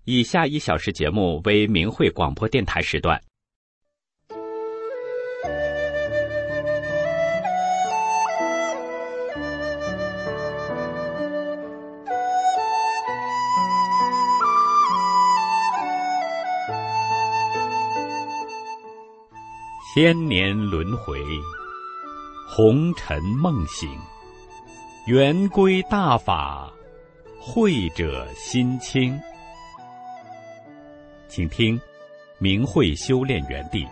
以下1小时节目为明慧广播电台时段。千年轮回，红尘梦醒，圆规大法，慧者心清。请听明慧修炼园地。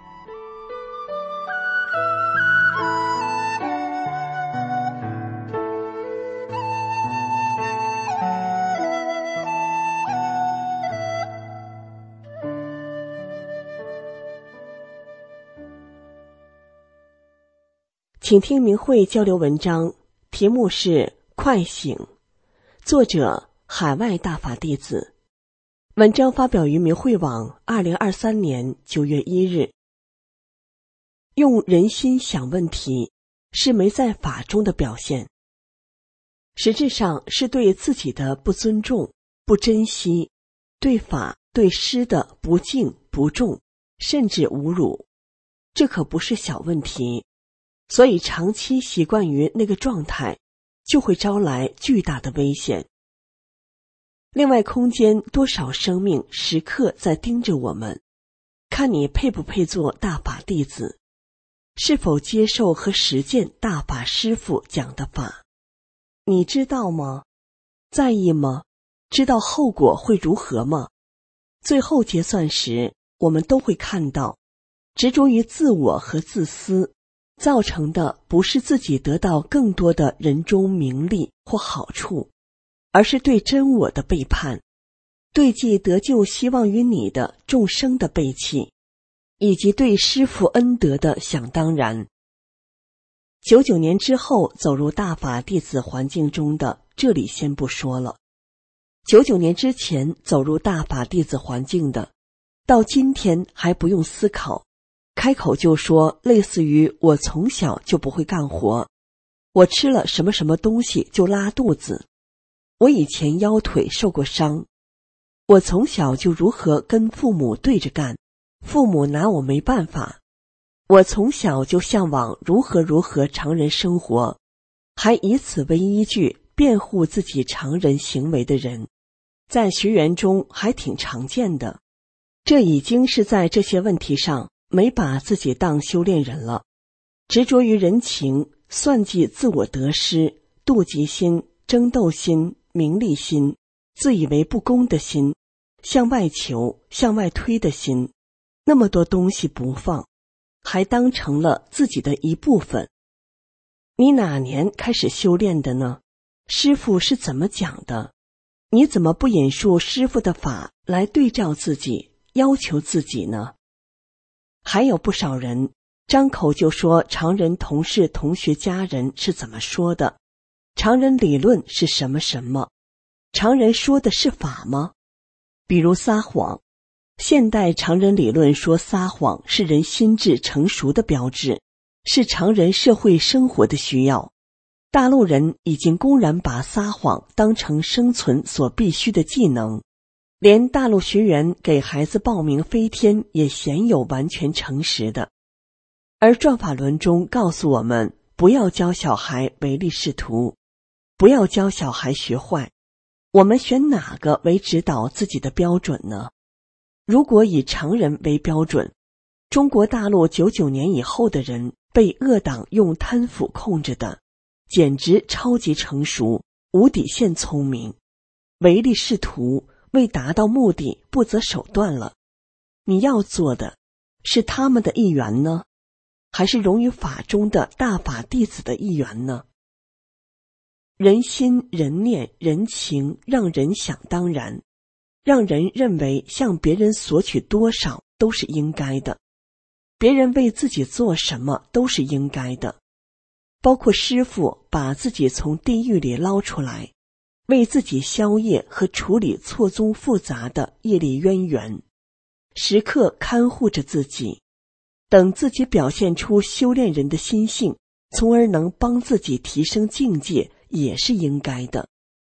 请听明慧交流文章，题目是快醒，作者海外大法弟子。文章发表于明慧网2023年9月1日。用人心想问题，是没在法中的表现，实质上是对自己的不尊重、不珍惜，对法对师的不敬不重，甚至侮辱。这可不是小问题，所以长期习惯于那个状态，就会招来巨大的危险。另外，空间多少生命时刻在盯着我们，看你配不配做大法弟子，是否接受和实践大法师父讲的法。你知道吗？在意吗？知道后果会如何吗？最后结算时，我们都会看到，执着于自我和自私造成的不是自己得到更多的人中名利或好处，而是对真我的背叛，对既得救希望于你的众生的背弃，以及对师父恩德的想当然。99年之后走入大法弟子环境中的，这里先不说了。99年之前走入大法弟子环境的，到今天还不用思考，开口就说类似于我从小就不会干活，我吃了什么什么东西就拉肚子，我以前腰腿受过伤，我从小就如何跟父母对着干，父母拿我没办法，我从小就向往如何常人生活，还以此为依据辩护自己常人行为的人，在学员中还挺常见的。这已经是在这些问题上没把自己当修炼人了，执着于人情，算计自我得失，妒忌心、争斗心、名利心，自以为不公的心，向外求、向外推的心，那么多东西不放，还当成了自己的一部分。你哪年开始修炼的呢？师父是怎么讲的？你怎么不引述师父的法来对照自己，要求自己呢？还有不少人张口就说常人、同事、同学、家人是怎么说的，常人理论是什么什么，常人说的是法吗？比如撒谎，现代常人理论说撒谎是人心智成熟的标志，是常人社会生活的需要。大陆人已经公然把撒谎当成生存所必须的技能，连大陆学员给孩子报名飞天也鲜有完全诚实的。而转法轮中告诉我们，不要教小孩唯利是图，不要教小孩学坏。我们选哪个为指导自己的标准呢？如果以常人为标准，中国大陆99年以后的人被恶党用贪腐控制的，简直超级成熟，无底线聪明，唯利是图，为达到目的不择手段了。你要做的是他们的一员呢，还是融于法中的大法弟子的一员呢？人心、人念、人情让人想当然，让人认为向别人索取多少都是应该的，别人为自己做什么都是应该的，包括师父把自己从地狱里捞出来，为自己消业和处理错综复杂的业力渊源，时刻看护着自己，等自己表现出修炼人的心性，从而能帮自己提升境界，也是应该的。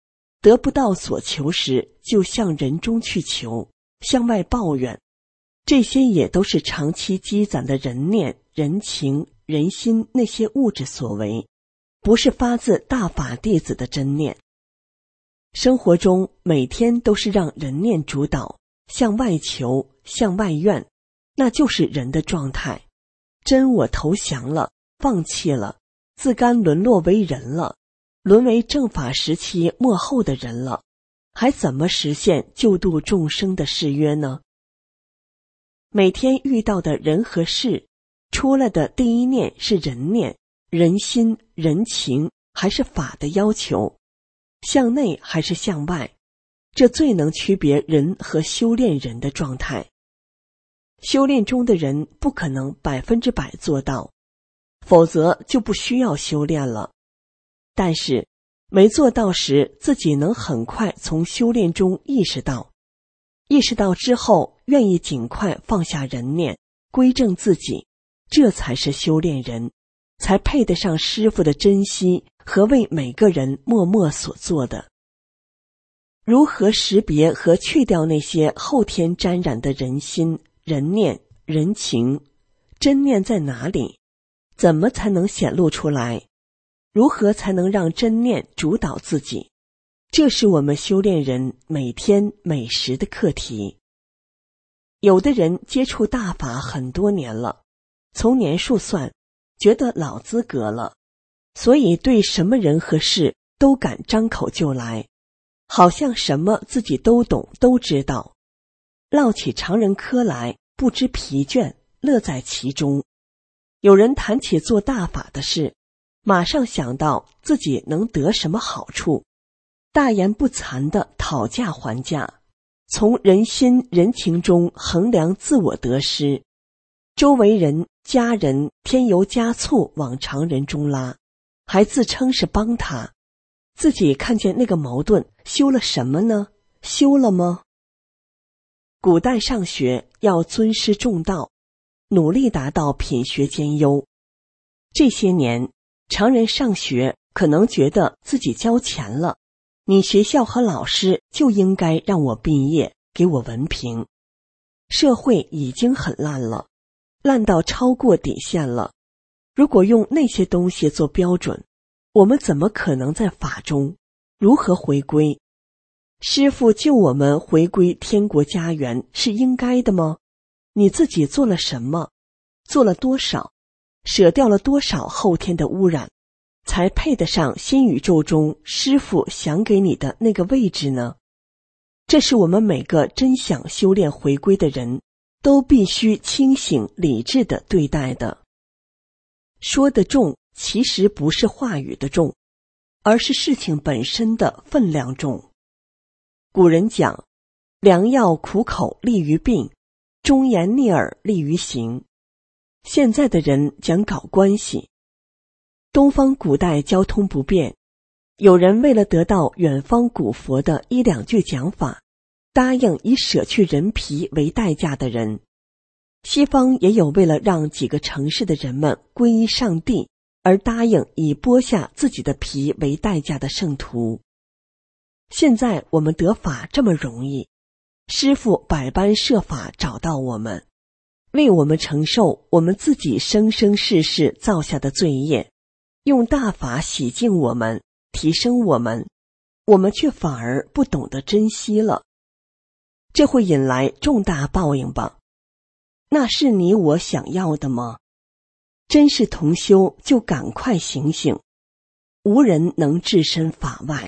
得不到所求时，就向人中去求，向外抱怨，这些也都是长期积攒的人念、人情、人心那些物质所为，不是发自大法弟子的真念。生活中每天都是让人念主导，向外求，向外怨，那就是人的状态。真我投降了，放弃了，自甘沦落为人了，沦为正法时期末后的人了，还怎么实现救度众生的誓约呢？每天遇到的人和事，出来的第一念是人念、人心、人情，还是法的要求？向内还是向外？这最能区别人和修炼人的状态。修炼中的人不可能100%做到，否则就不需要修炼了。但是没做到时，自己能很快从修炼中意识到之后，愿意尽快放下人念，归正自己，这才是修炼人，才配得上师父的珍惜和为每个人默默所做的。如何识别和去掉那些后天沾染的人心、人念、人情？真念在哪里？怎么才能显露出来？如何才能让真念主导自己？这是我们修炼人每天每时的课题。有的人接触大法很多年了，从年数算，觉得老资格了，所以对什么人和事都敢张口就来，好像什么自己都懂都知道，唠起常人嗑来不知疲倦，乐在其中。有人谈起做大法的事，马上想到自己能得什么好处，大言不惭地讨价还价，从人心人情中衡量自我得失，周围人家人添油加醋往常人中拉，还自称是帮他，自己看见那个矛盾，修了什么呢？修了吗？古代上学要尊师重道，努力达到品学兼优。这些年常人上学可能觉得自己交钱了，你学校和老师就应该让我毕业，给我文凭。社会已经很烂了，烂到超过底线了。如果用那些东西做标准，我们怎么可能在法中？如何回归？师父救我们回归天国家园是应该的吗？你自己做了什么？做了多少？舍掉了多少后天的污染，才配得上新宇宙中师父想给你的那个位置呢？这是我们每个真想修炼回归的人都必须清醒理智地对待的。说的重，其实不是话语的重，而是事情本身的分量重。古人讲，良药苦口利于病，忠言逆耳利于行。现在的人讲搞关系。东方古代交通不便，有人为了得到远方古佛的1-2句讲法，答应以舍去人皮为代价的人。西方也有为了让几个城市的人们皈依上帝，而答应以剥下自己的皮为代价的圣徒。现在我们得法这么容易，师父百般设法找到我们，为我们承受我们自己生生世世造下的罪业，用大法洗净我们，提升我们，我们却反而不懂得珍惜了。这会引来重大报应吧？那是你我想要的吗？真是同修就赶快醒醒，无人能置身法外。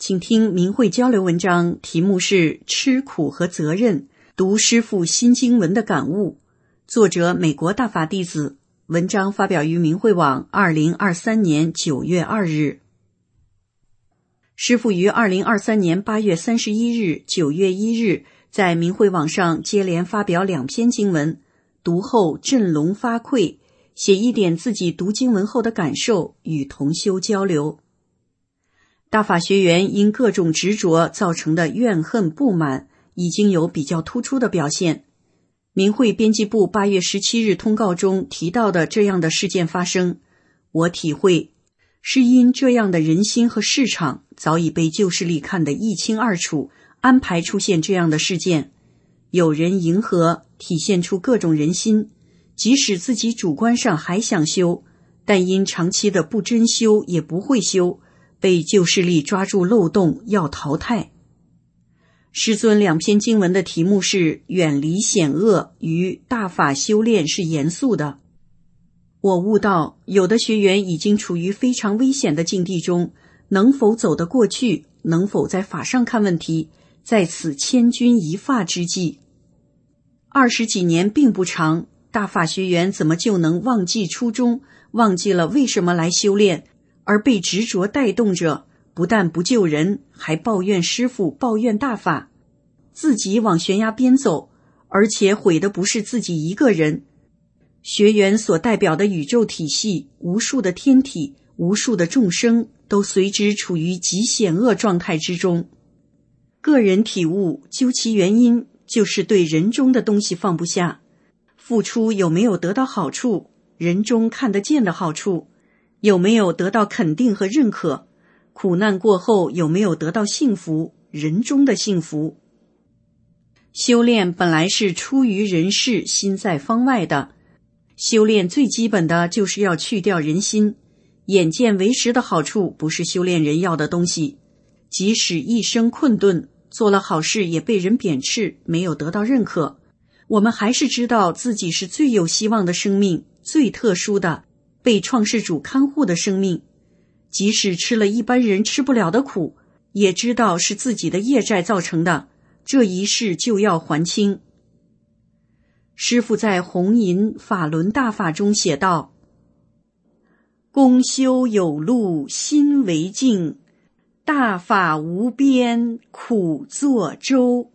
请听明慧交流文章，题目是吃苦和责任，读师父新经文的感悟，作者美国大法弟子，文章发表于明慧网2023年9月2日。师父于2023年8月31日、9月1日在明慧网上接连发表2篇经文，读后振聋发聩，写一点自己读经文后的感受，与同修交流。大法学员因各种执着造成的怨恨不满已经有比较突出的表现。明慧编辑部8月17日通告中提到的这样的事件发生，我体会是因这样的人心和市场早已被旧势力看得一清二楚，安排出现这样的事件。有人迎合，体现出各种人心，即使自己主观上还想修，但因长期的不真修也不会修，被旧势力抓住漏洞要淘汰。师尊2篇经文的题目是远离险恶与大法修炼是严肃的。我悟到有的学员已经处于非常危险的境地中，能否走得过去，能否在法上看问题，在此千钧一发之际。20几年并不长，大法学员怎么就能忘记初衷，忘记了为什么来修炼，而被执着带动着，不但不救人，还抱怨师父，抱怨大法，自己往悬崖边走，而且毁的不是自己一个人。学员所代表的宇宙体系，无数的天体，无数的众生，都随之处于极险恶状态之中。个人体悟，究其原因，就是对人中的东西放不下。付出有没有得到好处，人中看得见的好处，有没有得到肯定和认可，苦难过后有没有得到幸福，人中的幸福。修炼本来是出于人世，心在方外的。修炼最基本的就是要去掉人心，眼见为实的好处不是修炼人要的东西。即使一生困顿，做了好事也被人贬斥，没有得到认可，我们还是知道自己是最有希望的生命，最特殊的，被创世主看护的生命。即使吃了一般人吃不了的苦，也知道是自己的业债造成的，这一世就要还清。师父在弘淫法轮大法中写道：公修有路心为镜，大法无边苦作舟。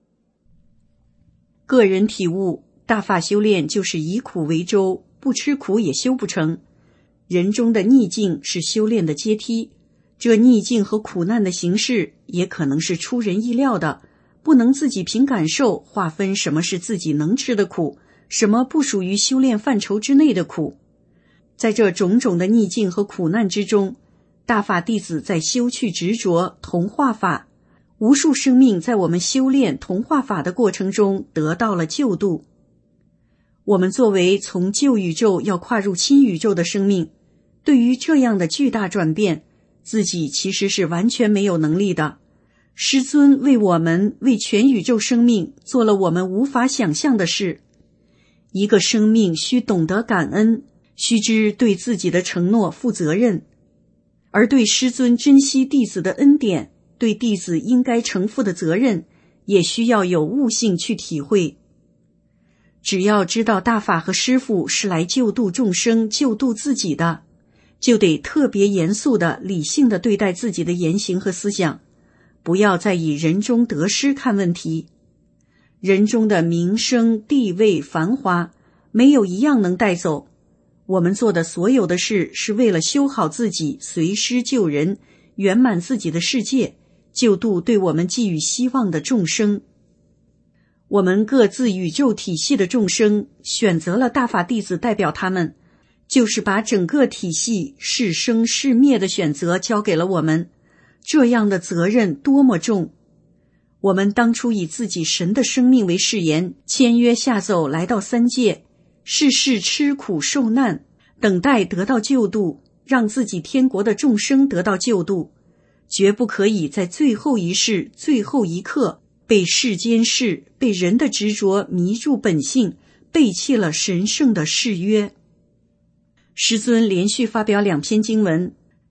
个人体悟，大法修炼就是以苦为舟，不吃苦也修不成。人中的逆境是修炼的阶梯，这逆境和苦难的形式也可能是出人意料的，不能自己凭感受划分什么是自己能吃的苦，什么不属于修炼范畴之内的苦。在这种种的逆境和苦难之中，大法弟子在修去执着同化法，无数生命在我们修炼同化法的过程中得到了救度。我们作为从旧宇宙要跨入新宇宙的生命，对于这样的巨大转变，自己其实是完全没有能力的。师尊为我们，为全宇宙生命做了我们无法想象的事。一个生命需懂得感恩，须知对自己的承诺负责任，而对师尊珍惜弟子的恩典，对弟子应该承负的责任，也需要有悟性去体会。只要知道大法和师父是来救度众生，救度自己的，就得特别严肃的、理性的对待自己的言行和思想，不要再以人中得失看问题。人中的名声、地位、繁华，没有一样能带走。我们做的所有的事，是为了修好自己，随师救人，圆满自己的世界，救度对我们寄予希望的众生。我们各自宇宙体系的众生，选择了大法弟子代表他们，就是把整个体系是生是灭的选择交给了我们。这样的责任多么重！我们当初以自己神的生命为誓言，签约下走来到三界，世世吃苦受难，等待得到救度，让自己天国的众生得到救度，绝不可以在最后一世、最后一刻被世间事、被人的执着迷住本性，背弃了神圣的誓约。师尊连续发表2篇经文，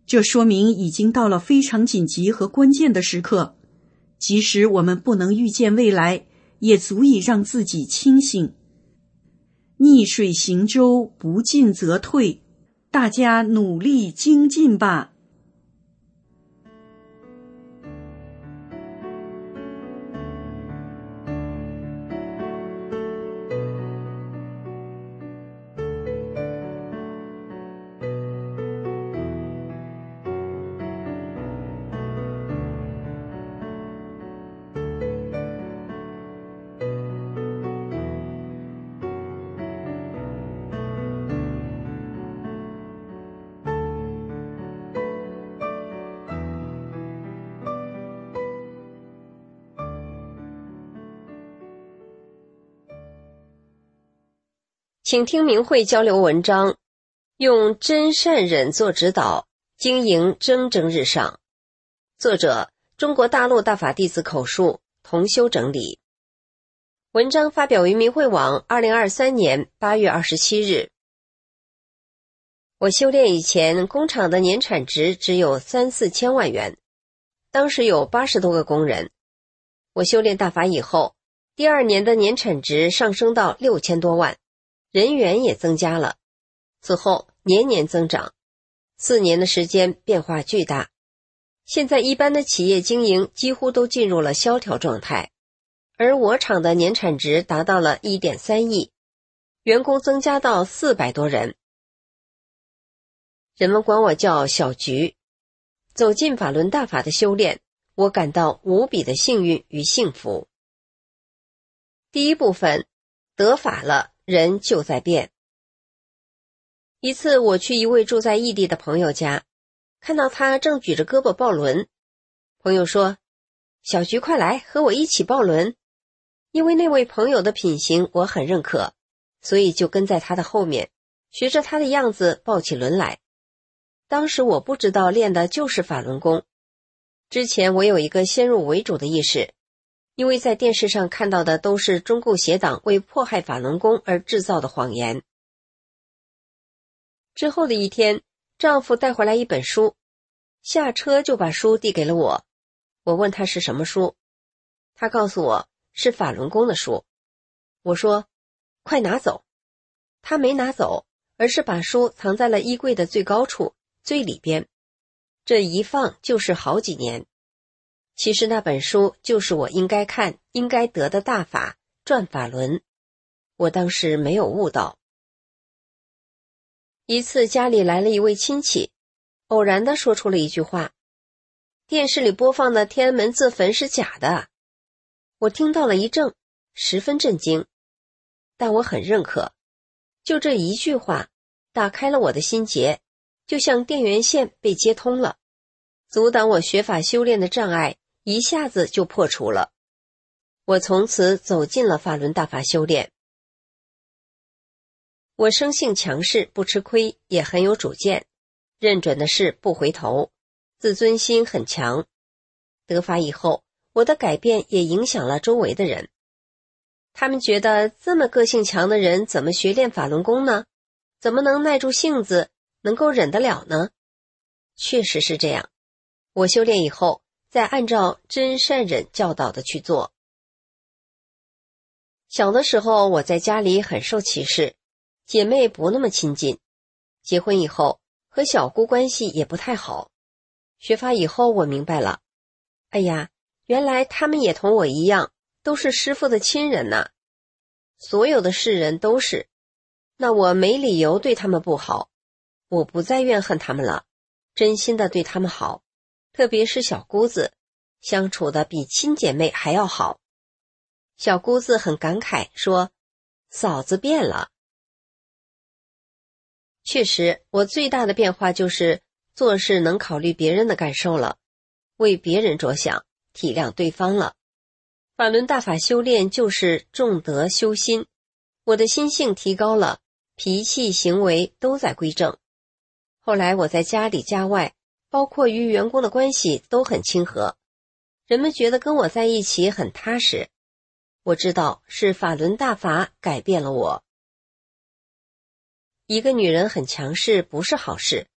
这说明已经到了非常紧急和关键的时刻，即使我们不能预见未来，也足以让自己清醒。逆水行舟，不进则退，大家努力精进吧。 请听明慧交流文章，用真善忍做指导，经营蒸蒸日上。作者：中国大陆大法弟子口述，同修整理。文章发表于明慧网2023年8月27日。我修炼以前，工厂的年产值只有3-4千万元，当时有80多个工人。我修炼大法以后，第2年的年产值上升到6000多万。人员也增加了，此后年年增长，4年的时间变化巨大。现在一般的企业经营几乎都进入了萧条状态，而我厂的年产值达到了 1.3 亿，员工增加到400多人。人们管我叫小菊。走进法轮大法的修炼，我感到无比的幸运与幸福。第一部分，得法了，人就在变。一次我去一位住在异地的朋友家，看到他正举着胳膊抱轮。朋友说：小菊快来和我一起抱轮。因为那位朋友的品行我很认可，所以就跟在他的后面，学着他的样子抱起轮来。当时我不知道练的就是法轮功，之前我有一个先入为主的意识，因为在电视上看到的都是中共邪党为迫害法轮功而制造的谎言。之后的一天，丈夫带回来一本书，下车就把书递给了我。我问他是什么书，他告诉我是法轮功的书。我说：快拿走。他没拿走，而是把书藏在了衣柜的最高处，最里边。这一放就是好几年。其实那本书就是我应该看、应该得的大法转法轮，我当时没有悟到。一次家里来了一位亲戚，偶然地说出了一句话：电视里播放的天安门自焚是假的。我听到了一怔，十分震惊，但我很认可。就这一句话，打开了我的心结，就像电源线被接通了，阻挡我学法修炼的障碍一下子就破除了。我从此走进了法轮大法修炼。我生性强势，不吃亏，也很有主见，认准的事不回头，自尊心很强。得法以后，我的改变也影响了周围的人。他们觉得这么个性强的人怎么学练法轮功呢？怎么能耐住性子，能够忍得了呢？确实是这样。我修炼以后，再按照真善忍教导的去做。小的时候，我在家里很受歧视，姐妹不那么亲近。结婚以后，和小姑关系也不太好。学法以后，我明白了，哎呀，原来他们也同我一样，都是师父的亲人呐。所有的世人都是，那我没理由对他们不好。我不再怨恨他们了，真心的对他们好，特别是小姑子，相处的比亲姐妹还要好。小姑子很感慨说：嫂子变了。确实，我最大的变化就是做事能考虑别人的感受了，为别人着想，体谅对方了。法轮大法修炼就是重德修心，我的心性提高了，脾气行为都在归正。后来我在家里家外，包括与员工的关系都很亲和，人们觉得跟我在一起很踏实。我知道是法轮大法改变了我。一个女人很强势不是好事，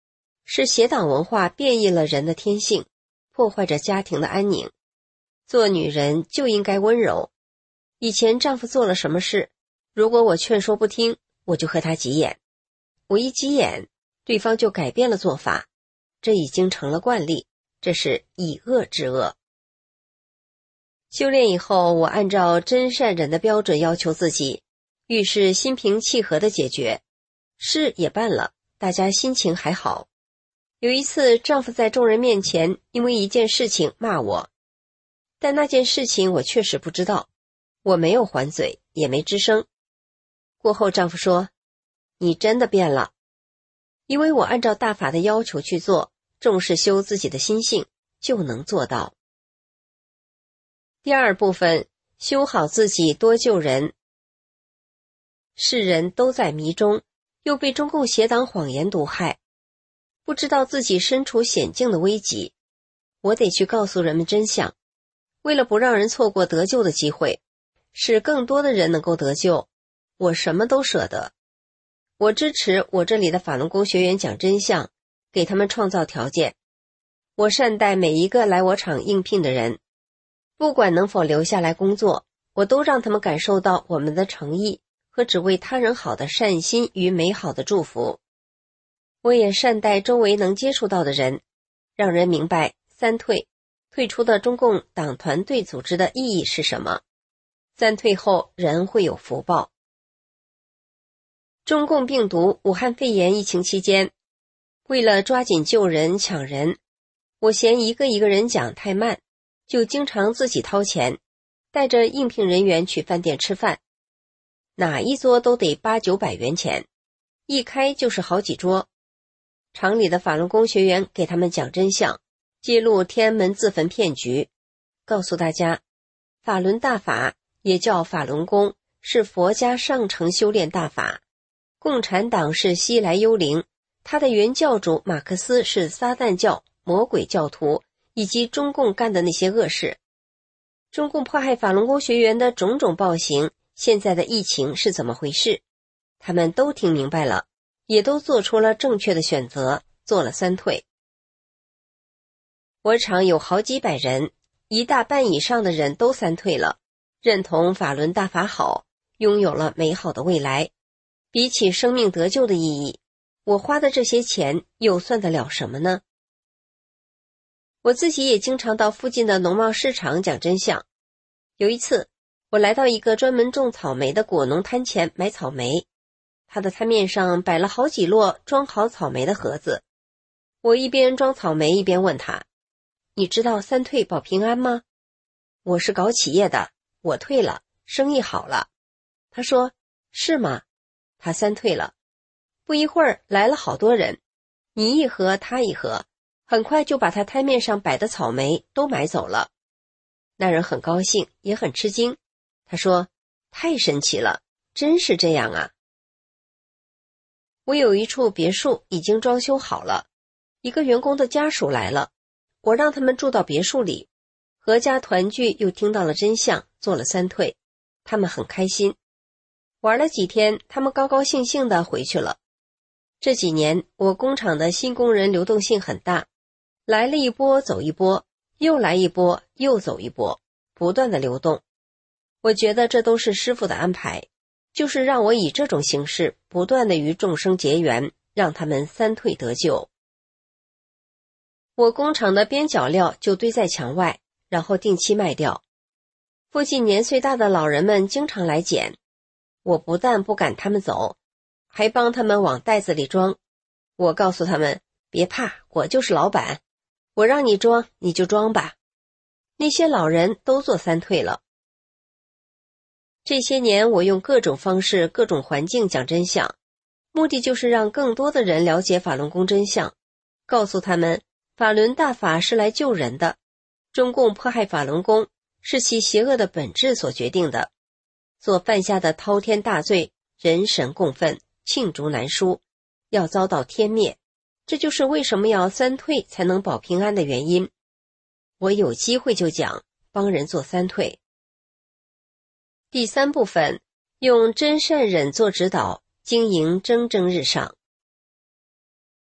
是邪党文化变异了人的天性，破坏着家庭的安宁。做女人就应该温柔。以前丈夫做了什么事，如果我劝说不听，我就和他急眼。我一急眼，对方就改变了做法，这已经成了惯例，这是以恶制恶。修炼以后，我按照真善忍的标准要求自己，遇事心平气和地解决，事也办了，大家心情还好。有一次，丈夫在众人面前因为一件事情骂我，但那件事情我确实不知道，我没有还嘴，也没吱声。过后丈夫说，你真的变了。因为我按照大法的要求去做，重视修自己的心性，就能做到。第二部分，修好自己，多救人。世人都在迷中，又被中共邪党谎言毒害，不知道自己身处险境的危急。我得去告诉人们真相，为了不让人错过得救的机会，使更多的人能够得救，我什么都舍得。我支持我这里的法轮功学员讲真相，给他们创造条件。我善待每一个来我厂应聘的人，不管能否留下来工作，我都让他们感受到我们的诚意和只为他人好的善心与美好的祝福。我也善待周围能接触到的人，让人明白三退，退出的中共党团队组织的意义是什么。三退后，人会有福报。中共病毒武汉肺炎疫情期间，为了抓紧救人抢人，我嫌一个一个人讲太慢，就经常自己掏钱，带着应聘人员去饭店吃饭，哪一桌都得800-900元钱，一开就是好几桌。厂里的法轮功学员给他们讲真相，揭露天安门自焚骗局，告诉大家，法轮大法也叫法轮功，是佛家上乘修炼大法。共产党是西来幽灵，他的原教主马克思是撒旦教、魔鬼教徒，以及中共干的那些恶事。中共迫害法轮功学员的种种暴行，现在的疫情是怎么回事？他们都听明白了，也都做出了正确的选择，做了三退。我厂有好几百人，一大半以上的人都三退了，认同法轮大法好，拥有了美好的未来。比起生命得救的意义，我花的这些钱又算得了什么呢？我自己也经常到附近的农贸市场讲真相。有一次，我来到一个专门种草莓的果农摊前买草莓，他的摊面上摆了好几摞装好草莓的盒子。我一边装草莓一边问他，你知道三退保平安吗？我是搞企业的，我退了，生意好了。他说，是吗？他三退了。不一会儿来了好多人，你一盒他一盒，很快就把他摊面上摆的草莓都买走了。那人很高兴，也很吃惊。他说，太神奇了，真是这样啊。我有一处别墅已经装修好了，一个员工的家属来了，我让他们住到别墅里，阖家团聚，又听到了真相，做了三退，他们很开心。玩了几天，他们高高兴兴地回去了。这几年我工厂的新工人流动性很大，来了一波走一波，又来一波又走一波，不断的流动。我觉得这都是师父的安排，就是让我以这种形式不断的与众生结缘，让他们三退得救。我工厂的边角料就堆在墙外，然后定期卖掉。附近年岁大的老人们经常来捡，我不但不赶他们走，还帮他们往袋子里装。我告诉他们，别怕，我就是老板，我让你装你就装吧。那些老人都做三退了。这些年我用各种方式、各种环境讲真相，目的就是让更多的人了解法轮功真相，告诉他们法轮大法是来救人的，中共迫害法轮功是其邪恶的本质所决定的，所犯下的滔天大罪，人神共愤，罄竹难书，要遭到天灭。这就是为什么要三退才能保平安的原因。我有机会就讲，帮人做三退。第三部分，用真善忍做指导，经营蒸蒸日上。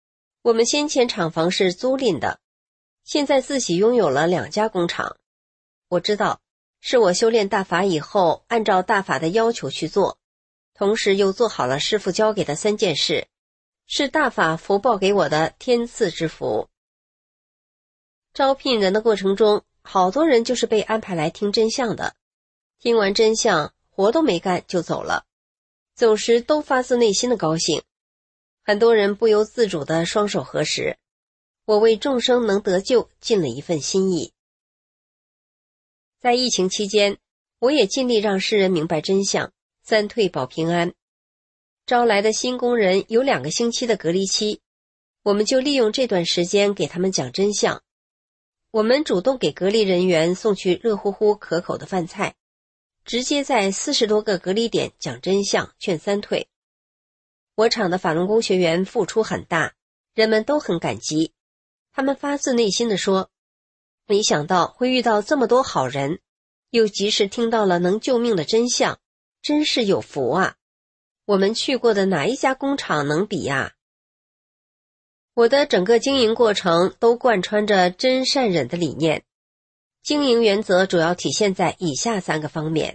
我们先前厂房是租赁的，现在自己拥有了2家工厂。我知道，是我修炼大法以后，按照大法的要求去做，同时又做好了师父交给的3件事，是大法福报给我的天赐之福。招聘人的过程中，好多人就是被安排来听真相的，听完真相，活都没干就走了，走时都发自内心的高兴。很多人不由自主的双手合十，我为众生能得救尽了一份心意。在疫情期间，我也尽力让世人明白真相，3退保平安。招来的新工人有2个星期的隔离期，我们就利用这段时间给他们讲真相。我们主动给隔离人员送去热乎乎可口的饭菜，直接在40多个隔离点讲真相，劝3退。我厂的法轮功学员付出很大，人们都很感激。他们发自内心地说，没想到会遇到这么多好人，又及时听到了能救命的真相，真是有福啊！我们去过的哪一家工厂能比啊？我的整个经营过程都贯穿着真善忍的理念，经营原则主要体现在以下3个方面：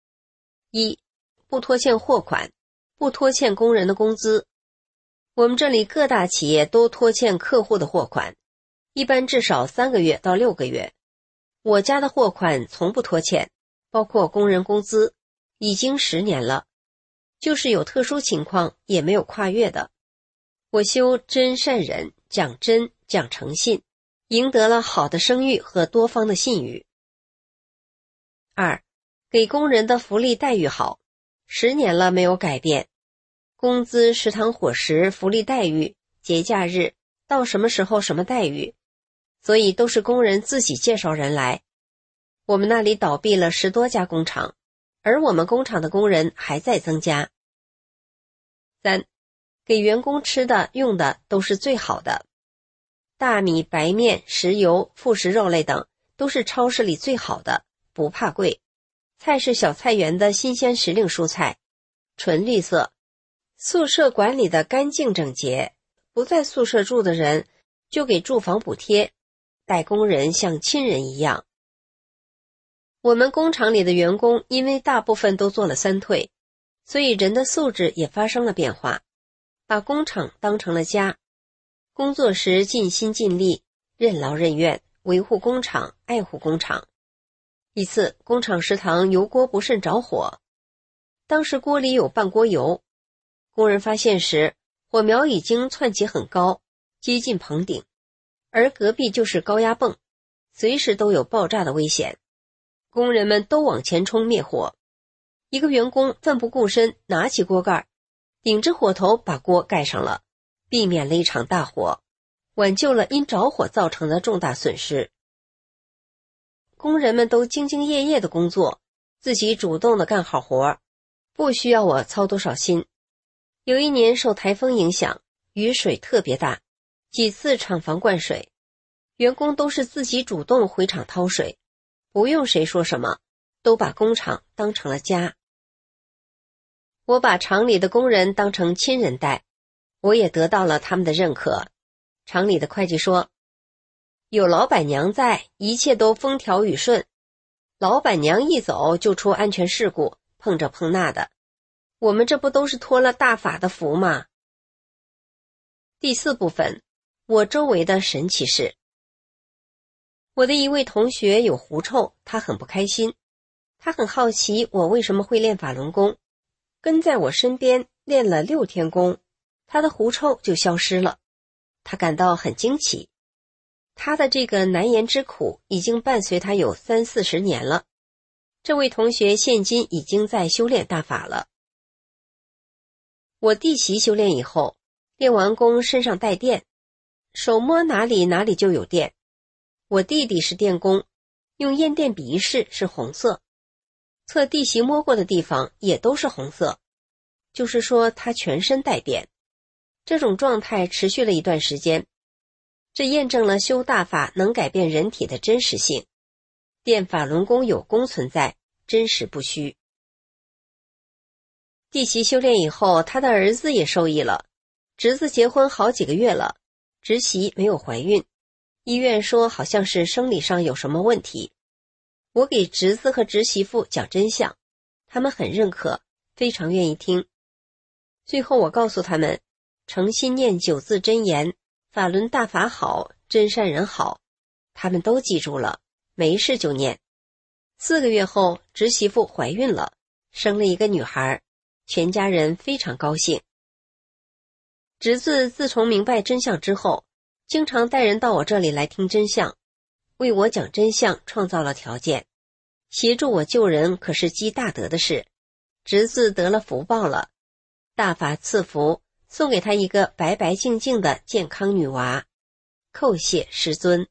1. 不拖欠货款，不拖欠工人的工资。我们这里各大企业都拖欠客户的货款，一般至少3个月到6个月。我家的货款从不拖欠，包括工人工资，已经10年了。就是有特殊情况也没有跨越的。我修真善忍，讲真，讲诚信，赢得了好的声誉和多方的信誉。2. 给工人的福利待遇好，10年了没有改变。工资、食堂伙食、福利待遇、节假日，到什么时候什么待遇，所以都是工人自己介绍人来。我们那里倒闭了10多家工厂，而我们工厂的工人还在增加。3. 给员工吃的用的都是最好的，大米、白面、石油、副食肉类等都是超市里最好的，不怕贵。菜是小菜园的新鲜时令蔬菜，纯绿色。宿舍管理的干净整洁，不在宿舍住的人就给住房补贴，待工人像亲人一样。我们工厂里的员工因为大部分都做了3退，所以人的素质也发生了变化，把工厂当成了家。工作时尽心尽力，任劳任怨，维护工厂，爱护工厂。一次，工厂食堂油锅不慎着火，当时锅里有半锅油，工人发现时，火苗已经窜起很高，接近棚顶，而隔壁就是高压泵，随时都有爆炸的危险。工人们都往前冲灭火，一个员工奋不顾身拿起锅盖，顶着火头把锅盖上了，避免了一场大火，挽救了因着火造成的重大损失。工人们都兢兢业业的工作，自己主动的干好活，不需要我操多少心。有一年受台风影响，雨水特别大，几次厂房灌水，员工都是自己主动回厂掏水，不用谁说什么，都把工厂当成了家。我把厂里的工人当成亲人待，我也得到了他们的认可。厂里的会计说，有老板娘在，一切都风调雨顺，老板娘一走就出安全事故，碰这碰那的，我们这不都是托了大法的福吗？第4部分，我周围的神奇事。我的一位同学有狐臭，他很不开心，他很好奇我为什么会练法轮功，跟在我身边练了6天功，他的狐臭就消失了，他感到很惊奇。他的这个难言之苦已经伴随他有30-40年了，这位同学现今已经在修炼大法了。我弟媳修炼以后，练完功身上带电，手摸哪里哪里就有电。我弟弟是电工，用验电笔一试是红色，测弟媳摸过的地方也都是红色，就是说他全身带电。这种状态持续了一段时间，这验证了修大法能改变人体的真实性，练法轮功有功存在，真实不虚。弟媳修炼以后，他的儿子也受益了，侄子结婚好几个月了， 侄媳没有怀孕，医院说好像是生理上有什么问题。我给侄子和侄媳妇讲真相，他们很认可，非常愿意听。最后我告诉他们，诚心念9字真言，法轮大法好，真善人好，他们都记住了，没事就念。4个月后，侄媳妇怀孕了，生了一个女孩，全家人非常高兴。侄子自从明白真相之后，经常带人到我这里来听真相，为我讲真相创造了条件，协助我救人可是积大德的事。侄子得了福报了，大法赐福，送给他一个白白净净的健康女娃，叩谢师尊。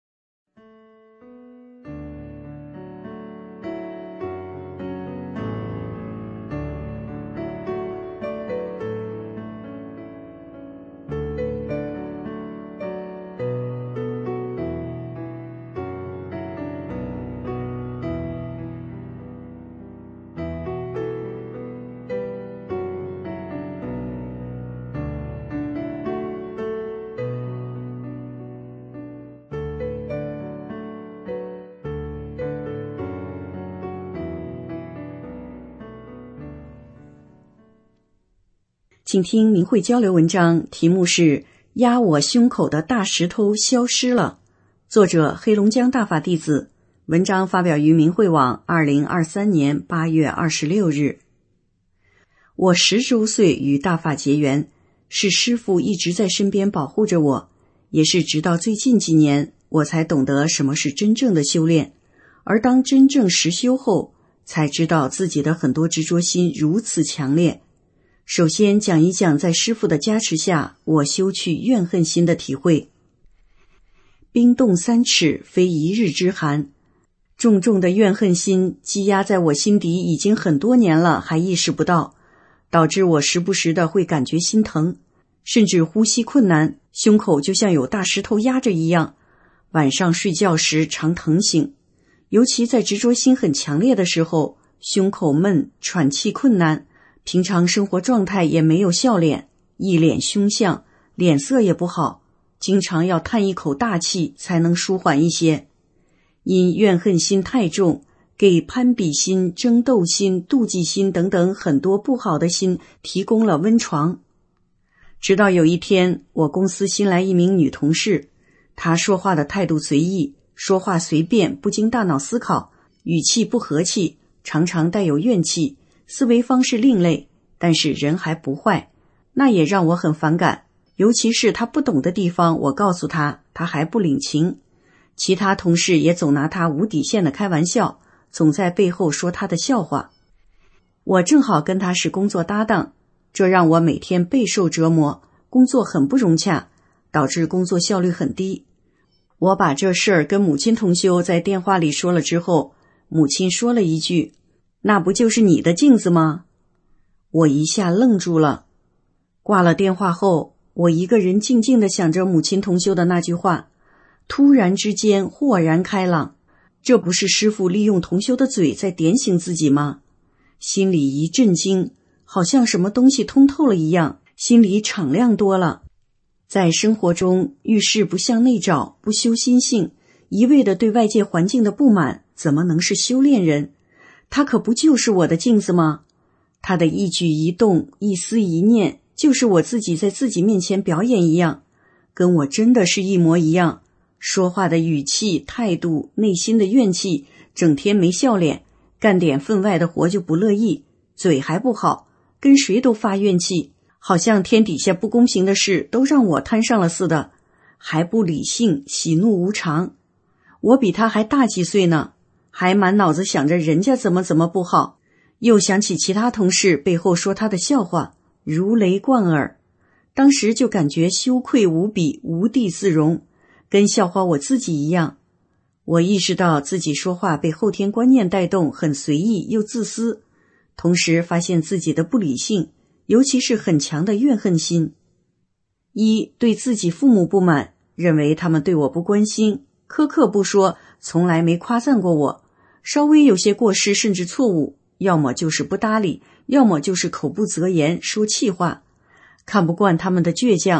请听明慧交流文章，题目是压我胸口的大石头消失了，作者黑龙江大法弟子，文章发表于明慧网2023年8月26日。我10周岁与大法结缘，是师父一直在身边保护着我，也是直到最近几年我才懂得什么是真正的修炼，而当真正实修后，才知道自己的很多执着心如此强烈。首先讲一讲在师父的加持下，我修去怨恨心的体会。冰冻3尺，非一日之寒。重重的怨恨心积压在我心底已经很多年了，还意识不到，导致我时不时的会感觉心疼，甚至呼吸困难，胸口就像有大石头压着一样。晚上睡觉时常疼醒，尤其在执着心很强烈的时候，胸口闷，喘气困难。平常生活状态也没有笑脸，一脸凶相，脸色也不好，经常要叹一口大气才能舒缓一些。因怨恨心太重，给攀比心、争斗心、妒忌心等等很多不好的心提供了温床。直到有一天，我公司新来一名女同事，她说话的态度随意，说话随便，不经大脑思考，语气不和气，常常带有怨气，思维方式另类，但是人还不坏，那也让我很反感。尤其是他不懂的地方，我告诉他，他还不领情。其他同事也总拿他无底线的开玩笑，总在背后说他的笑话。我正好跟他是工作搭档，这让我每天备受折磨，工作很不融洽，导致工作效率很低。我把这事儿跟母亲同修在电话里说了之后，母亲说了一句，那不就是你的镜子吗？我一下愣住了。挂了电话后，我一个人静静地想着母亲同修的那句话，突然之间豁然开朗，这不是师父利用同修的嘴在点醒自己吗？心里一震惊，好像什么东西通透了一样，心里敞亮多了。在生活中遇事不向内找，不修心性，一味地对外界环境的不满，怎么能是修炼人？他可不就是我的镜子吗？他的一举一动，一思一念，就是我自己在自己面前表演一样，跟我真的是一模一样。说话的语气、态度、内心的怨气，整天没笑脸，干点分外的活就不乐意，嘴还不好，跟谁都发怨气，好像天底下不公平的事都让我摊上了似的，还不理性，喜怒无常。我比他还大几岁呢，还满脑子想着人家怎么不好，又想起其他同事背后说他的笑话，如雷贯耳。当时就感觉羞愧无比，无地自容，跟笑话我自己一样。我意识到自己说话被后天观念带动，很随意又自私，同时发现自己的不理性，尤其是很强的怨恨心。一，对自己父母不满，认为他们对我不关心，苛刻不说，从来没夸赞过我，稍微有些过失甚至错误，要么就是不搭理，要么就是口不择言，说气话。看不惯他们的倔强，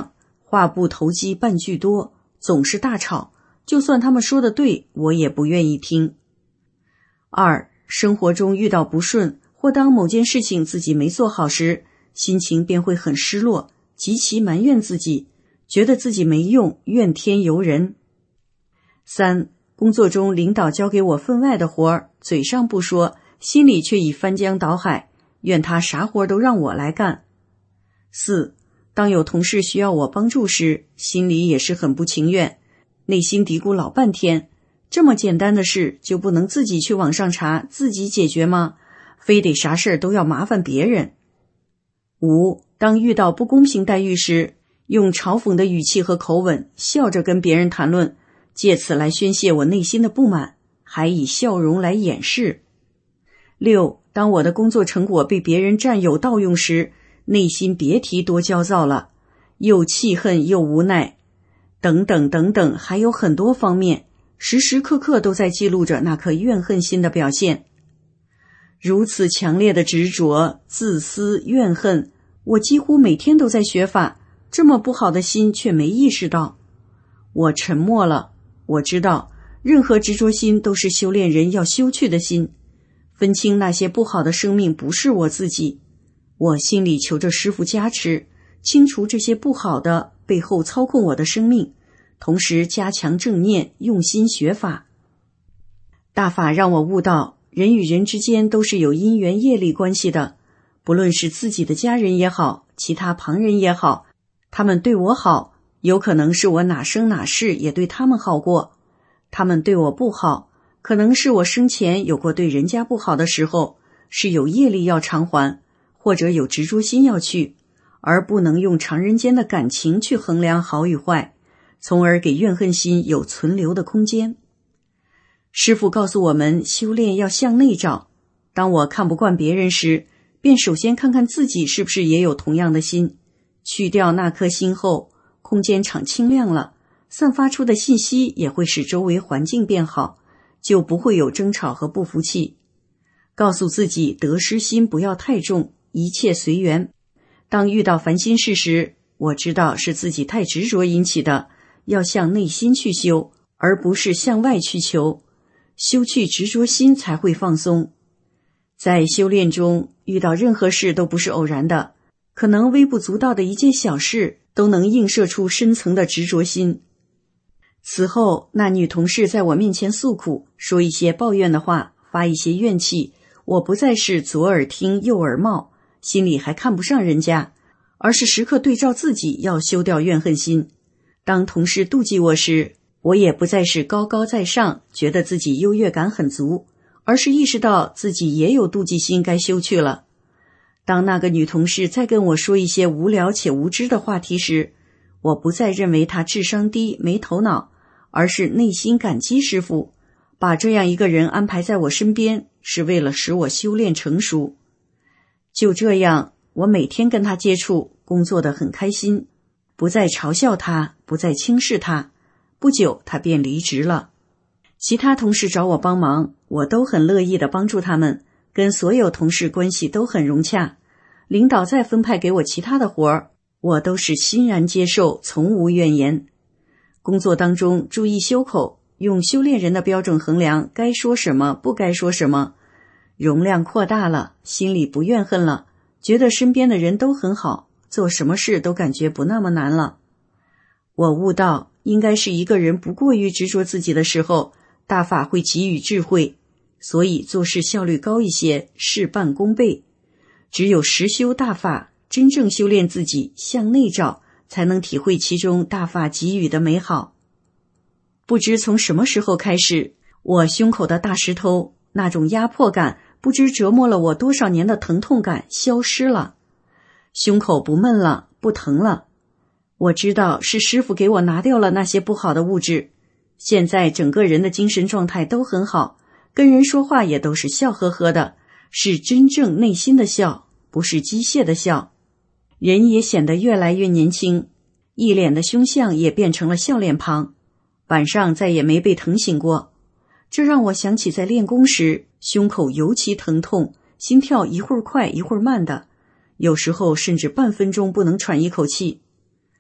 话不投机半句多，总是大吵，就算他们说的对，我也不愿意听。2. 生活中遇到不顺，或当某件事情自己没做好时，心情便会很失落，极其埋怨自己，觉得自己没用，怨天尤人。3. 工作中领导交给我分外的活儿，嘴上不说，心里却已翻江倒海，愿他啥活都让我来干。4. 当有同事需要我帮助时，心里也是很不情愿，内心嘀咕老半天，这么简单的事就不能自己去网上查，自己解决吗？非得啥事都要麻烦别人。5. 当遇到不公平待遇时，用嘲讽的语气和口吻，笑着跟别人谈论，借此来宣泄我内心的不满，还以笑容来掩饰。6. 当我的工作成果被别人占有盗用时，内心别提多焦躁了，又气恨又无奈，等等等等，还有很多方面，时时刻刻都在记录着那颗怨恨心的表现。如此强烈的执着、自私、怨恨，我几乎每天都在学法，这么不好的心却没意识到。我沉默了，我知道任何执着心都是修炼人要修去的心，分清那些不好的生命不是我自己，我心里求着师父加持，清除这些不好的背后操控我的生命，同时加强正念，用心学法。大法让我悟到，人与人之间都是有因缘业力关系的，不论是自己的家人也好，其他旁人也好，他们对我好，有可能是我哪生哪世也对他们好过，他们对我不好，可能是我生前有过对人家不好的时候，是有业力要偿还，或者有执着心要去，而不能用常人间的感情去衡量好与坏，从而给怨恨心有存留的空间。师父告诉我们，修炼要向内找，当我看不惯别人时，便首先看看自己是不是也有同样的心，去掉那颗心后，空间场清亮了，散发出的信息也会使周围环境变好，就不会有争吵和不服气。告诉自己得失心不要太重，一切随缘。当遇到烦心事时，我知道是自己太执着引起的，要向内心去修，而不是向外去求，修去执着心才会放松。在修炼中，遇到任何事都不是偶然的，可能微不足道的一件小事都能映射出深层的执着心。此后，那女同事在我面前诉苦，说一些抱怨的话，发一些怨气，我不再是左耳听右耳冒，心里还看不上人家，而是时刻对照自己要修掉怨恨心。当同事妒忌我时，我也不再是高高在上，觉得自己优越感很足，而是意识到自己也有妒忌心该修去了。当那个女同事再跟我说一些无聊且无知的话题时，我不再认为她智商低没头脑，而是内心感激师父，把这样一个人安排在我身边，是为了使我修炼成熟。就这样，我每天跟他接触，工作得很开心，不再嘲笑他，不再轻视他。不久，他便离职了。其他同事找我帮忙，我都很乐意地帮助他们，跟所有同事关系都很融洽。领导再分派给我其他的活儿，我都是欣然接受，从无怨言。工作当中注意修口，用修炼人的标准衡量该说什么，不该说什么。容量扩大了，心里不怨恨了，觉得身边的人都很好，做什么事都感觉不那么难了。我悟到，应该是一个人不过于执着自己的时候，大法会给予智慧，所以做事效率高一些，事半功倍。只有实修大法，真正修炼自己，向内找，才能体会其中大法给予的美好。不知从什么时候开始，我胸口的大石头，那种压迫感，不知折磨了我多少年的疼痛感消失了，胸口不闷了，不疼了。我知道是师父给我拿掉了那些不好的物质，现在整个人的精神状态都很好，跟人说话也都是笑呵呵的，是真正内心的笑，不是机械的笑。人也显得越来越年轻，一脸的凶相也变成了笑脸庞，晚上再也没被疼醒过。这让我想起在练功时，胸口尤其疼痛，心跳一会儿快一会儿慢的，有时候甚至半分钟不能喘一口气。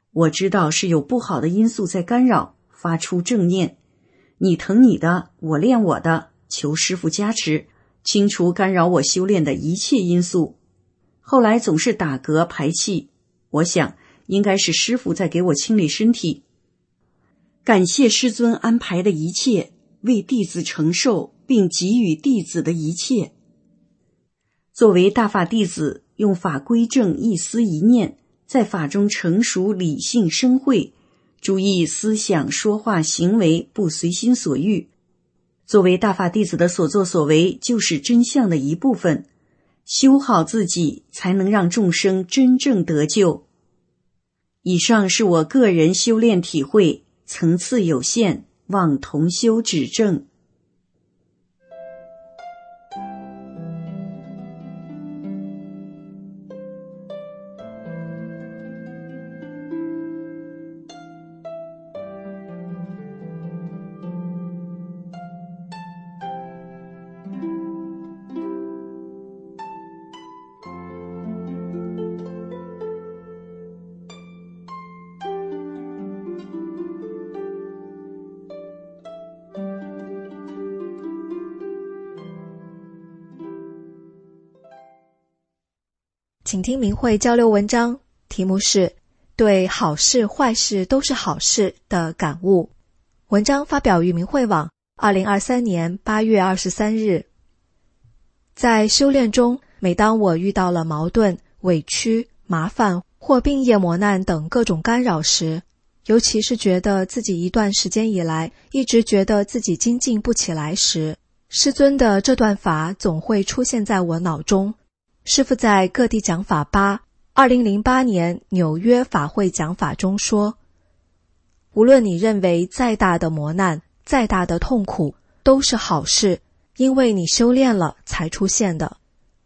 我知道是有不好的因素在干扰，发出正念。你腾你的，我练我的，求师父加持，清除干扰我修炼的一切因素。后来总是打嗝排气，我想应该是师父在给我清理身体。感谢师尊安排的一切，为弟子承受并给予弟子的一切。作为大法弟子，用法归正一思一念，在法中成熟理性生慧，注意思想说话行为不随心所欲。作为大法弟子的所作所为就是真相的一部分，修好自己才能让众生真正得救。以上是我个人修炼体会，层次有限，望同修指正。 请听明慧交流文章，题目是对好事坏事都是好事的感悟。文章发表于明慧网2023年8月23日。在修炼中，每当我遇到了矛盾、委屈、麻烦或病业磨难等各种干扰时，尤其是觉得自己一段时间以来一直觉得自己精进不起来时，师尊的这段法总会出现在我脑中。师父在各地讲法8 2008年纽约法会讲法中说，无论你认为再大的磨难、再大的痛苦都是好事，因为你修炼了才出现的。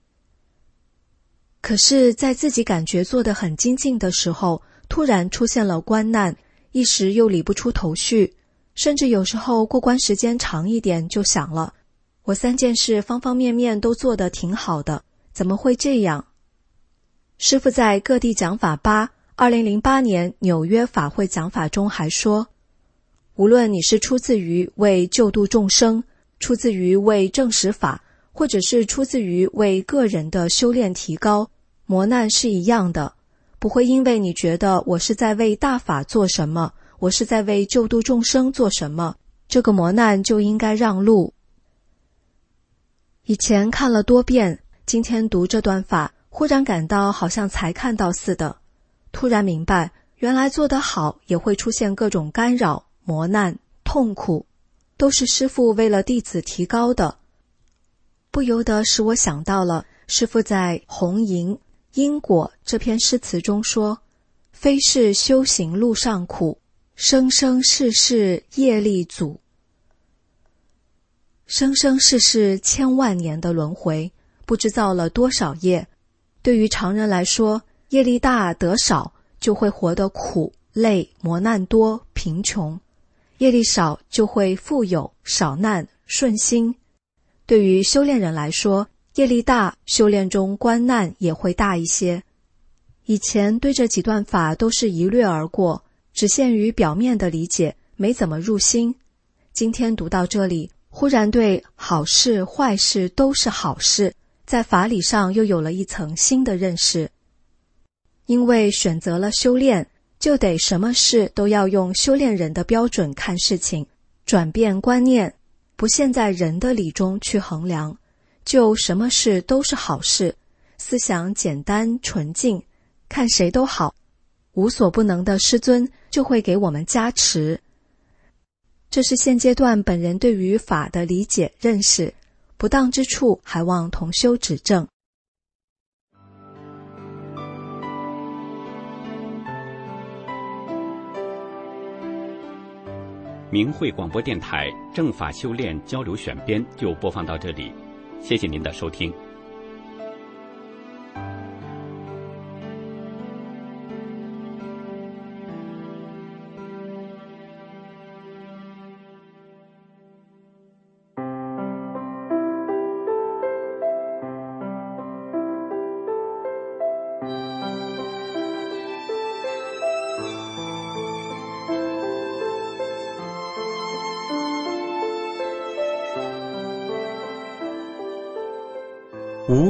可是在自己感觉做得很精进的时候，突然出现了关难，一时又理不出头绪，甚至有时候过关时间长一点就想了，我3件事方方面面都做得挺好的，怎么会这样？师父在各地讲法8 2008年纽约法会讲法中还说，无论你是出自于为救度众生，出自于为证实法，或者是出自于为个人的修炼提高，磨难是一样的，不会因为你觉得我是在为大法做什么，我是在为救度众生做什么，这个磨难就应该让路。以前看了多遍，今天读这段法，忽然感到好像才看到似的，突然明白，原来做得好也会出现各种干扰、磨难、痛苦，都是师父为了弟子提高的。不由得使我想到了师父在《红萤因果》这篇诗词中说，非是修行路上苦，生生世世业力阻。生生世世千万年的轮回，不知造了多少业。对于常人来说，业力大得少，就会活得苦、累、磨难多、贫穷；业力少，就会富有、少难、顺心。对于修炼人来说，业力大，修炼中关难也会大一些。以前对这几段法都是一掠而过，只限于表面的理解，没怎么入心。今天读到这里，忽然对好事坏事都是好事，在法理上又有了一层新的认识。因为选择了修炼，就得什么事都要用修炼人的标准看事情，转变观念，不陷在人的理中去衡量，就什么事都是好事，思想简单纯净，看谁都好，无所不能的师尊就会给我们加持。这是现阶段本人对于法的理解认识，不当之处还望同修指正。 明慧广播电台正法修炼交流选编就播放到这里，谢谢您的收听。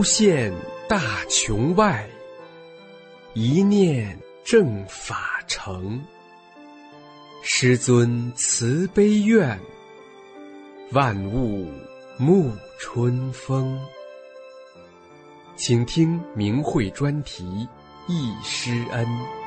无限大穹外，一念正法成。师尊慈悲愿，万物沐春风。请听明慧专题忆师恩。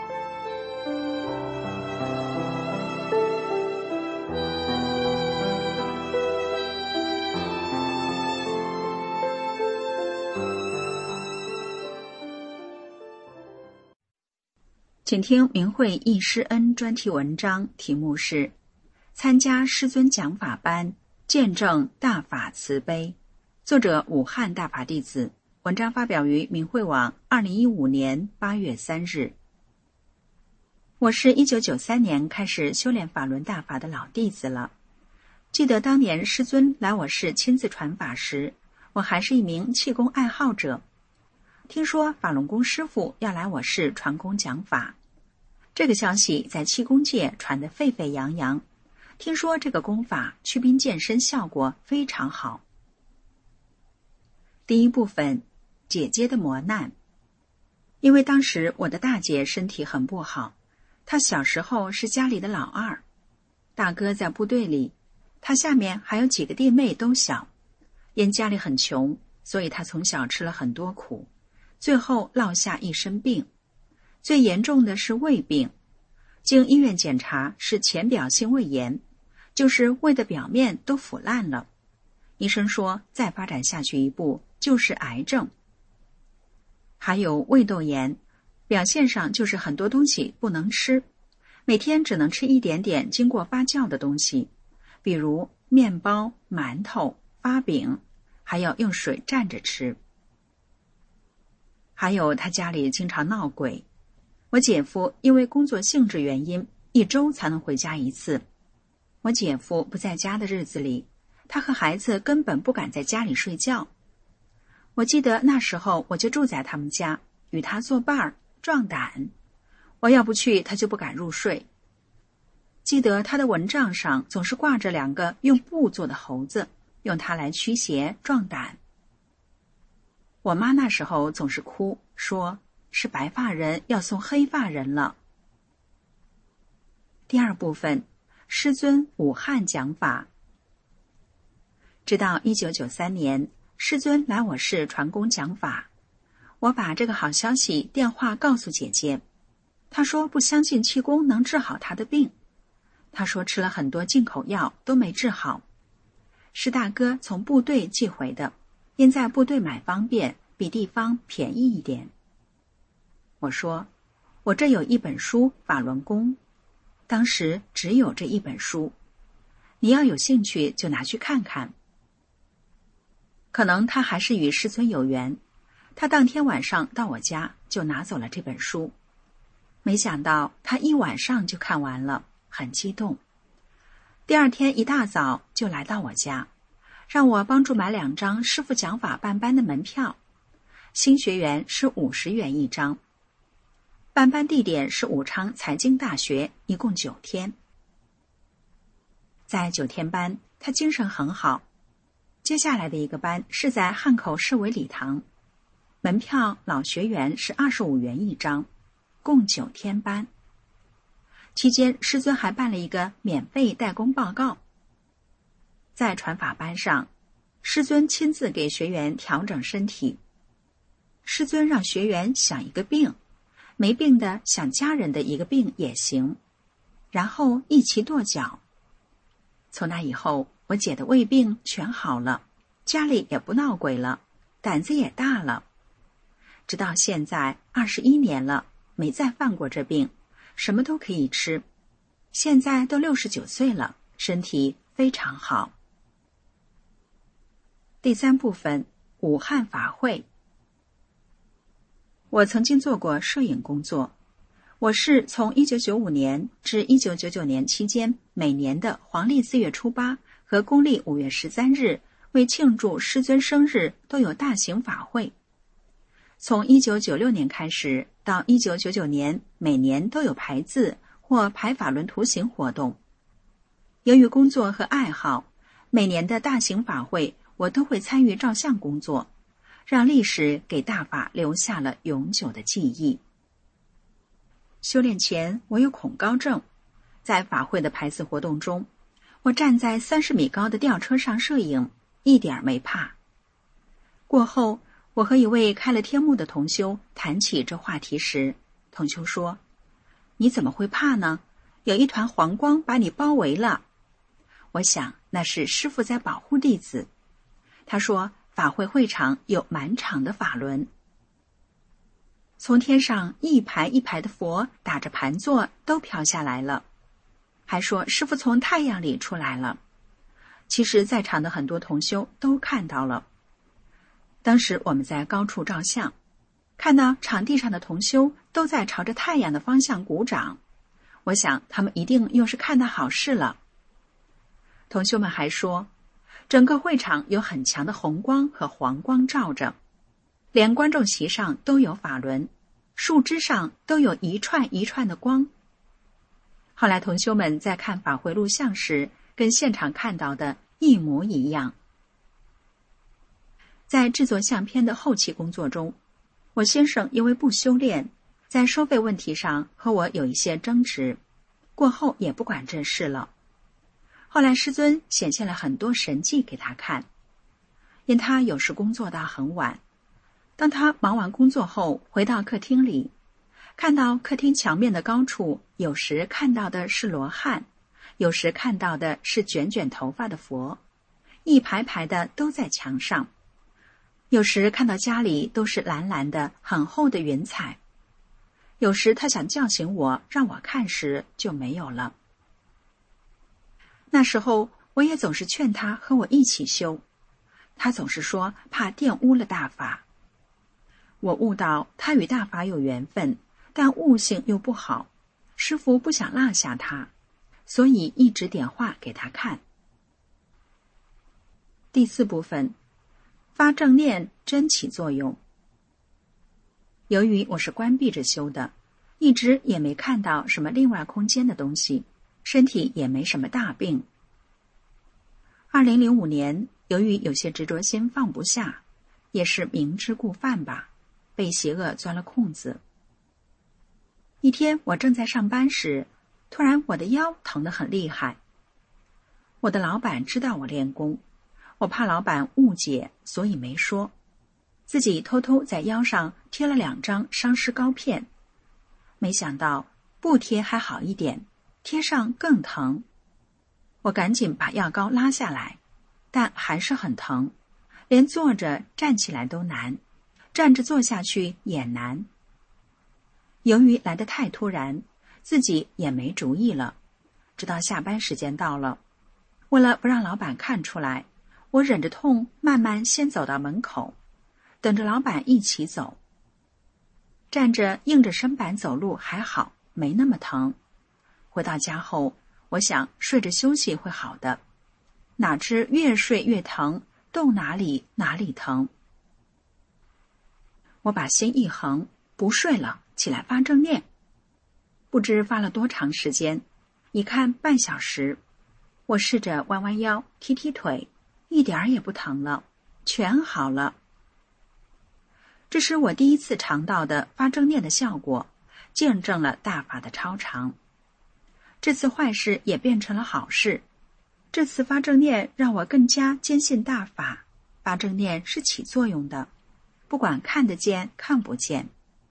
请听明慧忆师恩专题文章，题目是参加师尊讲法班，见证大法慈悲，作者武汉大法弟子。文章发表于明慧网2015年8月3日。我是1993年开始修炼法轮大法的老弟子了。记得当年师尊来我市亲自传法时，我还是一名气功爱好者。听说法轮功师父要来我市传功讲法，这个消息在气功界传得沸沸扬扬。听说这个功法祛病健身效果非常好。第一部分，姐姐的磨难。因为当时我的大姐身体很不好，她小时候是家里的老二，大哥在部队里，她下面还有几个弟妹都小，因家里很穷，所以她从小吃了很多苦，最后落下一身病，最严重的是胃病，经医院检查是浅表性胃炎，就是胃的表面都腐烂了，医生说再发展下去一步就是癌症。还有胃窦炎，表现上就是很多东西不能吃，每天只能吃一点点经过发酵的东西，比如面包、馒头、发饼，还要用水蘸着吃。还有他家里经常闹鬼，我姐夫因为工作性质原因1周才能回家一次。我姐夫不在家的日子里，他和孩子根本不敢在家里睡觉。我记得那时候我就住在他们家，与他作伴儿壮胆，我要不去他就不敢入睡。记得他的蚊帐上总是挂着2个用布做的猴子，用它来驱邪壮胆。我妈那时候总是哭，说是白发人要送黑发人了。第二部分，师尊武汉讲法。直到1993年，师尊来我市传功讲法，我把这个好消息电话告诉姐姐，她说不相信气功能治好她的病，她说吃了很多进口药都没治好，是大哥从部队寄回的，因在部队买方便，比地方便宜一点。我说我这有一本书法轮功，当时只有这一本书，你要有兴趣就拿去看看。可能他还是与师尊有缘，他当天晚上到我家就拿走了这本书，没想到他1晚上就看完了，很激动。第二天一大早就来到我家，让我帮助买2张师父讲法办班的门票，新学员是50元1张，办班地点是武昌财经大学，一共9天。在9天班，他精神很好。接下来的一个班是在汉口市委礼堂，门票老学员是25元1张，共9天班。期间师尊还办了一个免费代工报告。在传法班上，师尊亲自给学员调整身体。师尊让学员想一个病，没病的想家人的一个病也行，然后一起跺脚。从那以后，我姐的胃病全好了，家里也不闹鬼了，胆子也大了。直到现在21年了，没再犯过这病，什么都可以吃。现在都69岁了，身体非常好。第三部分，武汉法会。我曾经做过摄影工作，我是从1995年至1999年期间，每年的黄历4月初8和公历5月13日，为庆祝师尊生日都有大型法会。从1996年开始到1999年，每年都有排字或排法轮图形活动。由于工作和爱好，每年的大型法会我都会参与照相工作， 让历史给大法留下了永久的记忆。修炼前，我有恐高症，在法会的排字活动中，我站在30米高的吊车上摄影，一点没怕。过后，我和一位开了天目的同修谈起这话题时，同修说：“你怎么会怕呢？有一团黄光把你包围了。”我想那是师父在保护弟子。他说法会会场有满场的法轮，从天上一排一排的佛打着盘坐都飘下来了，还说师父从太阳里出来了。其实在场的很多同修都看到了。当时我们在高处照相，看到场地上的同修都在朝着太阳的方向鼓掌，我想他们一定又是看到好事了。同修们还说，整个会场有很强的红光和黄光照着，连观众席上都有法轮，树枝上都有一串一串的光。后来同修们在看法会录像时，跟现场看到的一模一样。在制作相片的后期工作中，我先生因为不修炼，在收费问题上和我有一些争执，过后也不管这事了。后来师尊显现了很多神迹给他看，因他有时工作到很晚，当他忙完工作后回到客厅里，看到客厅墙面的高处，有时看到的是罗汉，有时看到的是卷卷头发的佛，一排排的都在墙上，有时看到家里都是蓝蓝的很厚的云彩，有时他想叫醒我让我看时就没有了。那时候我也总是劝他和我一起修，他总是说怕玷污了大法。我悟到他与大法有缘分，但悟性又不好，师父不想落下他，所以一直点化给他看。第4部分，发正念真起作用。由于我是关闭着修的，一直也没看到什么另外空间的东西，身体也没什么大病。2005年，由于有些执着心放不下，也是明知故犯吧，被邪恶钻了空子。一天我正在上班时，突然我的腰疼得很厉害。我的老板知道我练功，我怕老板误解，所以没说，自己偷偷在腰上贴了2张伤湿膏片。没想到不贴还好一点，贴上更疼。我赶紧把药膏拉下来，但还是很疼，连坐着站起来都难，站着坐下去也难。由于来得太突然，自己也没主意了，直到下班时间到了，为了不让老板看出来，我忍着痛慢慢先走到门口，等着老板一起走。站着硬着身板走路还好，没那么疼。回到家后，我想睡着休息会好的，哪知越睡越疼，动哪里哪里疼。我把心一横，不睡了，起来发正念。不知发了多长时间，一看半小时，我试着弯弯腰，踢踢腿，一点儿也不疼了，全好了。这是我第一次尝到的发正念的效果，见证了大法的超常。这次坏事也变成了好事，这次发正念让我更加坚信大法，发正念是起作用的，不管看得见看不见。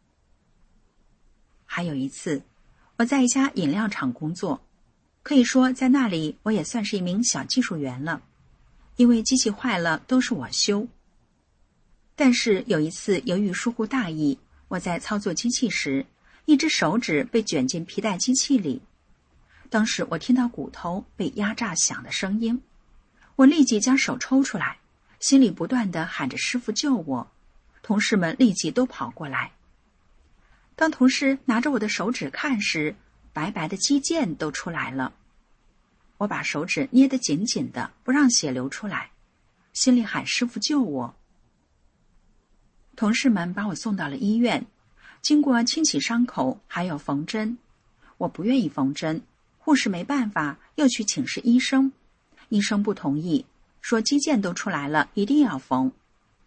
还有一次，我在一家饮料厂工作，可以说在那里我也算是一名小技术员了，因为机器坏了都是我修。但是有一次由于疏忽大意，我在操作机器时，一只手指被卷进皮带机器里，当时我听到骨头被压榨响的声音，我立即将手抽出来，心里不断地喊着师父救我，同事们立即都跑过来。当同事拿着我的手指看时，白白的肌腱都出来了。我把手指捏得紧紧的，不让血流出来，心里喊师父救我。同事们把我送到了医院，经过清洗伤口还有缝针。我不愿意缝针，护士没办法，又去请示医生，医生不同意，说肌腱都出来了，一定要缝。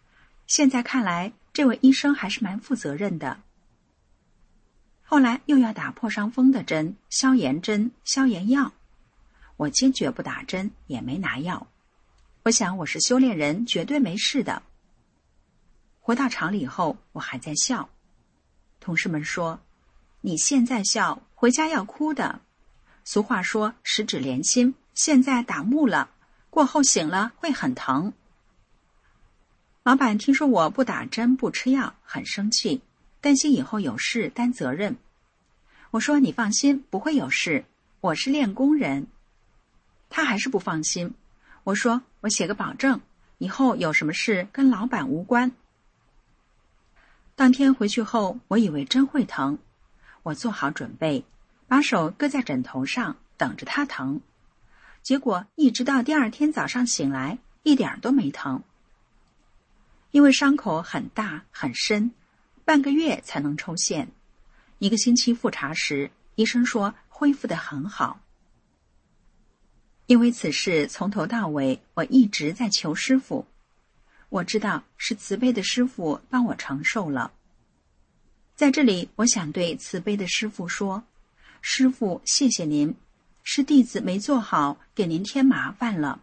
现在看来，这位医生还是蛮负责任的。后来又要打破伤风的针、消炎针、消炎药，我坚决不打针，也没拿药。我想我是修炼人，绝对没事的。回到厂里后，我还在笑。同事们说，你现在笑，回家要哭的。俗话说十指连心，现在打木了，过后醒了会很疼。老板听说我不打针不吃药，很生气，担心以后有事担责任。我说你放心，不会有事，我是练功人。他还是不放心。我说我写个保证，以后有什么事跟老板无关。当天回去后，我以为真会疼，我做好准备，把手搁在枕头上，等着它疼。结果一直到第二天早上醒来，一点都没疼。因为伤口很大很深，半个月才能抽线。1个星期复查时，医生说恢复得很好。因为此事从头到尾，我一直在求师傅。我知道是慈悲的师傅帮我承受了。在这里，我想对慈悲的师傅说，师傅谢谢您，是弟子没做好，给您添麻烦了。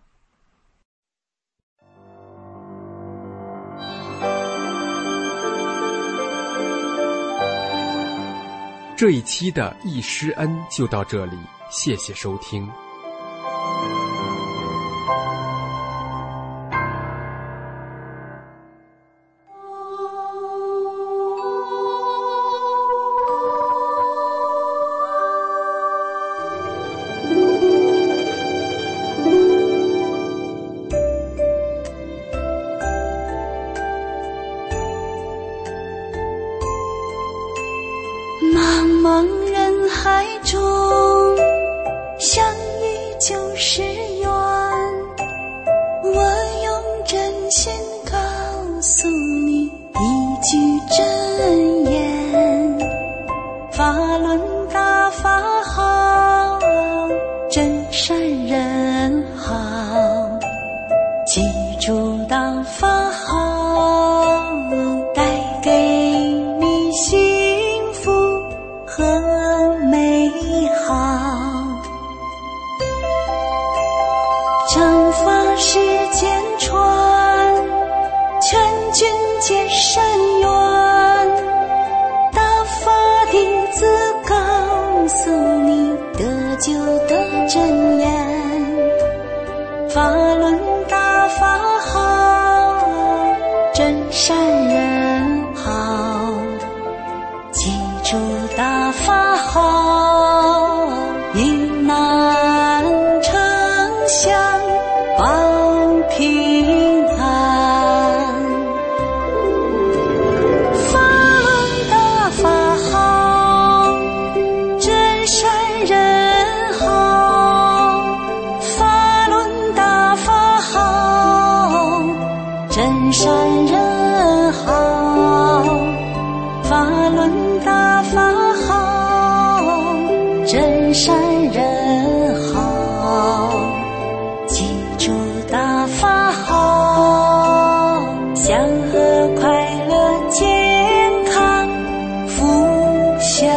这一期的易师恩就到这里，谢谢收听。 茫人海中，相遇就是缘。我用真心告诉你一句真言：法轮大法好，真善人好，记住大法好，带给你幸福和美好。正法世间传，全军皆善缘。大法弟子告诉你得救的真言：法轮大法好，真善人好，记住大法好，遇难成祥保平安。法轮大法好，真善人好，法轮大法好，真善人好，法轮大法好，真善人好，记住大法好，祥和快乐健康福相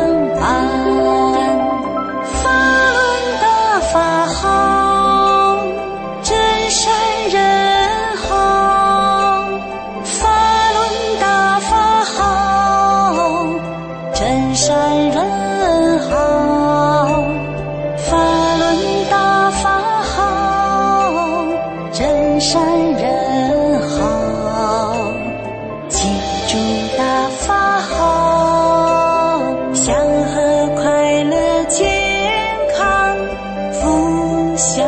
伴。法轮大法好，真善人好，法轮大法好，真善人好，法轮大法好，真善人好，记住大法好，祥和快乐健康福相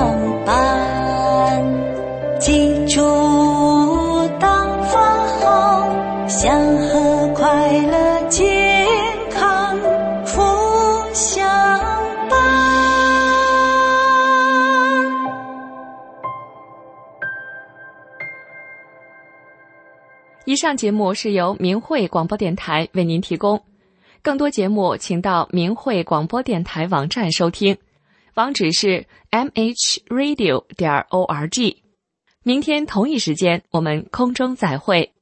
伴。记住大法好，祥和快乐健康福相伴。 以上节目是由明慧广播电台为您提供，更多节目请到明慧广播电台网站收听，网址是mhradio.org。 明天同一时间我们空中再会。